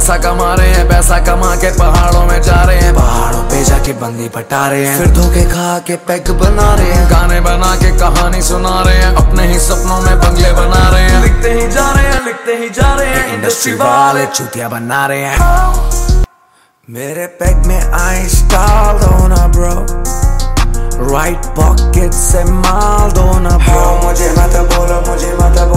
पैसा कमा रहे हैं, पैसा कमा के पहाड़ों में जा रहे हैं, पहाड़ों पे जाके बंदी पटा रहे हैं, फिर धोखे खा के पैक बना रहे हैं, गाने बना के कहानी सुना रहे हैं, अपने ही सपनों में बंगले बना रहे हैं, लिखते ही जा रहे हैं, लिखते ही जा रहे हैं, इंडस्ट्री वाले चूतिया बना रहे हैं। मेरे पैक में आइस डाल दो ना ब्रो, राइट पॉकेट से माल दो ना ब्रो, मुझे मत बोलो, मुझे मत